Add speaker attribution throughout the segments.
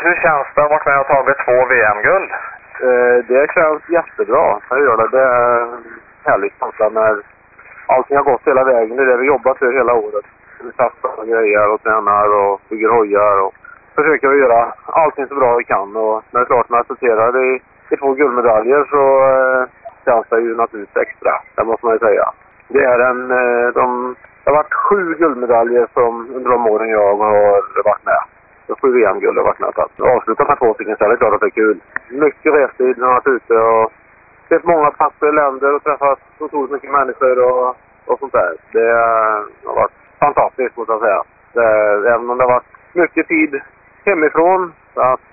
Speaker 1: Hur känns det att ha varit med och tagit 2 VM-guld?
Speaker 2: Det känns jättebra. Jag gör det. Det är härligt känsla när allting har gått hela vägen. Det är det vi jobbat för hela året. Vi testar och grejer och tränar och bygger hojar och försöker att göra allting så bra vi kan. Och när det klart resulterar i 2 guldmedaljer så känns det ju naturligtvis extra. Det måste man ju säga. Det är det har varit 7 guldmedaljer som under de åren jag har varit med. 7 VM-guld har varit med. Avslutat med 2 stycken så är det klart att det är kul. Mycket restid när man har varit ute och sett många platser i länder och träffat otroligt mycket människor och sånt där. Det har varit fantastiskt måste jag säga. Även om det har varit mycket tid hemifrån så att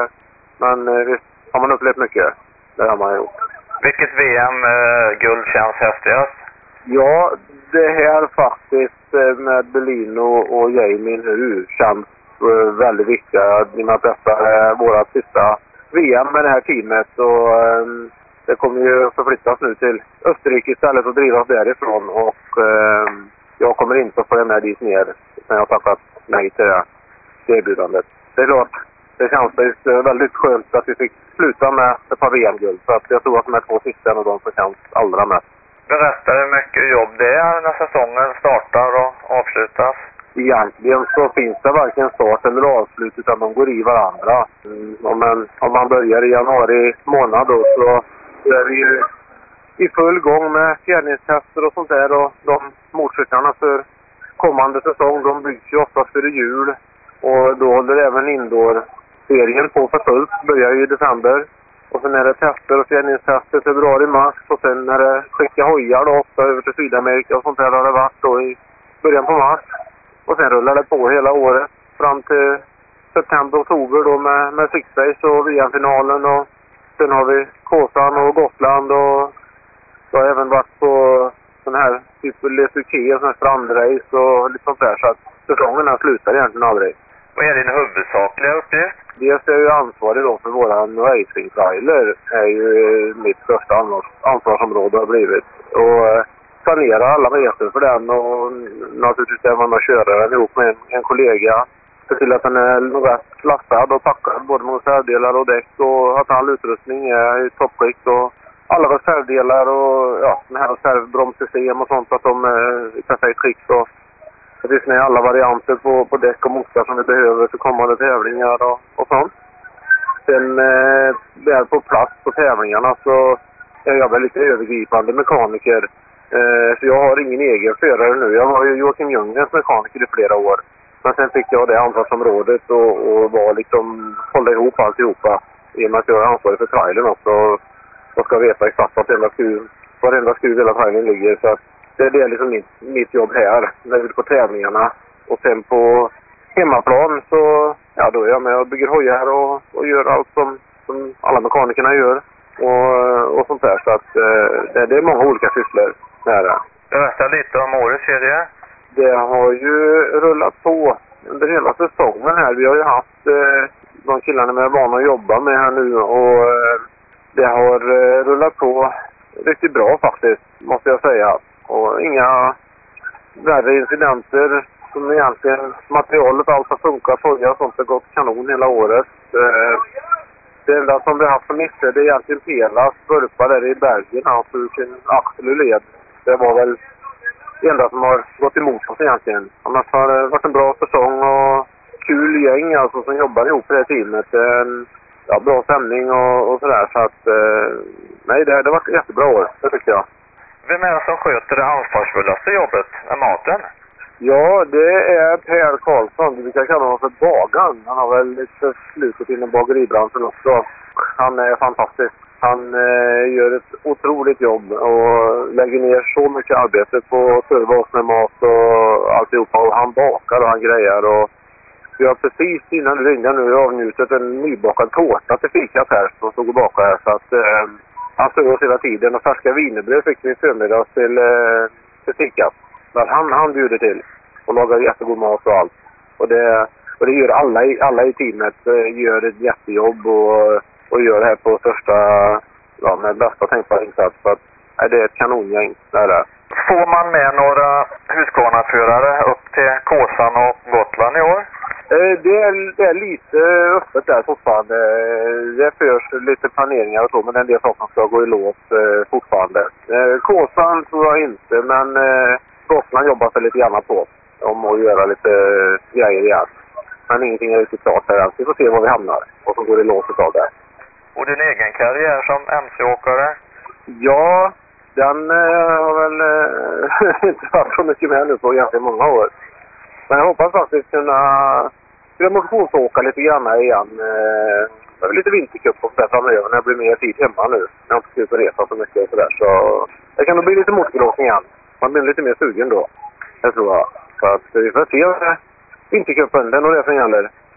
Speaker 2: men visst har man upplevt mycket. Det har man gjort.
Speaker 1: Vilket VM-guld känns häftigast?
Speaker 2: Ja, det här faktiskt med Belino och Jamie nu känns väldigt viktiga. I och med att detta är våra sista VM med det här teamet och det kommer ju förflyttas nu till Österrike istället och drivas därifrån och jag kommer inte att få med dit ner när jag har tappat nej till det erbjudandet. Det är klart, det känns väldigt skönt att vi fick sluta med ett par VM-guld så att jag tror att de här 2 sista och de som känns allra mest.
Speaker 1: Berätta hur mycket jobb det är när säsongen startar och avslutas.
Speaker 2: Egentligen så finns det varken start eller avslut utan de går i varandra. Om man börjar i januari månad då så är vi ju i full gång med fjärrningstester och sånt där och de motorcyklarna för kommande säsong de byggs ju oftast för jul och då håller även indoor-serien på för fullt, börjar ju i december. Och sen är det tester och fjärrningstester februari-mars och sen är det skicka hojar då ofta över till Sydamerika och sånt där har det varit då i början på mars. Och sen rullar det på hela året fram till september-oktober då med Six Days och VM-finalen och sen har vi Kåsan och Gotland och jag har även varit på sån här typ Lesuke och sån här strandrace och lite sånt där så att säsongerna slutar egentligen aldrig.
Speaker 1: Vad är din huvudsakliga uppgift?
Speaker 2: Dels är jag ju ansvarig då för våran racing-trailer är ju mitt största ansvarsområde har blivit. Och planera alla resor för den och naturligtvis även att köra den ihop med en kollega. Se till att den är rätt klassad och packad både med reservdelar och däck och att all utrustning är i toppskick och alla reservdelar och ja, den här reservbromssystem och sånt att de är i perfekt skick. Det finns med alla varianter på däck och motor som vi behöver för kommande tävlingar och sånt. Sen där på plats på tävlingarna så är jag väl lite övergripande mekaniker. Så jag har ingen egen förare nu. Jag var ju Joakim Ljunggrens mekaniker i flera år. Men sen fick jag det ansvarsområdet och var liksom hålla ihop alltihopa. I och med att jag är ansvarig för trailern också. Och ska veta exakt varenda skruv hela trailern ligger. Så att det är liksom mitt jobb här. När vi är på tävlingarna. Och sen på hemmaplan så ja, då är jag med och bygger hojar och gör allt som alla mekanikerna gör. Och sånt där. Så att det är många olika sysslor.
Speaker 1: Berätta lite om årets serie.
Speaker 2: Det har ju rullat på under hela säsongen här. Vi har ju haft de killarna med vana att jobba med här nu och det har rullat på riktigt bra faktiskt, måste jag säga. Och inga värre incidenter som egentligen materialet allt har funkat, hojar och sånt har gått kanon hela året. Det enda som vi har haft som missar det är egentligen Pelas burpa där i bergen, alltså sin axel ur led. Det var väl det enda som har gått emot oss egentligen. Annars har det varit en bra säsong och kul gäng alltså som jobbar ihop i det här teamet. Ja, bra stämning och sådär. Så att, nej, det har varit ett jättebra år, det tycker jag.
Speaker 1: Vem är det som sköter det ansvarsfullaste jobbet med maten?
Speaker 2: Ja, det är Per Karlsson. Vi brukar kalla honom för Bagan. Han har väl lite slutet inom bageribranschen också. Han är fantastisk. Han gör ett otroligt jobb och lägger ner så mycket arbete på att serva oss med mat och alltihopa. Och han bakar och han grejer. Och vi har precis innan du ringde nu avnjutit en nybakad tårta till fikat här som stod och bakade här. Så att han stod oss hela tiden och färska wienerbröd fick vi i förmiddag till fikat. Men han bjuder till och lagar jättegod mat och allt. Och det gör alla i teamet gör ett jättejobb och gör det här på största, ja, med bästa tänkbara insats. Så att, det är ett kanongäng där.
Speaker 1: Får man med några Husqvarna-förare upp till Kåsan och Gotland i år?
Speaker 2: Det är lite öppet där fortfarande. Det förs lite planeringar och så, men en del saker ska gå i lås fortfarande. Kåsan tror jag inte, men Gotland jobbar sig lite grann på om att göra lite grejer igen. Men ingenting är riktigt klart där. Vi får se var vi hamnar och så går det lås av det.
Speaker 1: Och din egen karriär som MC-åkare?
Speaker 2: Ja, den har väl inte varit så mycket med nu på ganska många år. Men jag hoppas faktiskt kunna motionsåka lite grann igen. Lite vintercup och så framöver när det blir mer tid hemma nu. När jag inte ska ut och resa så mycket och sådär. Så det kan nog bli lite motoråkning igen. Man blir lite mer sugen då. Det tror jag. Så att vi får se vintercupen, den och det som gäller.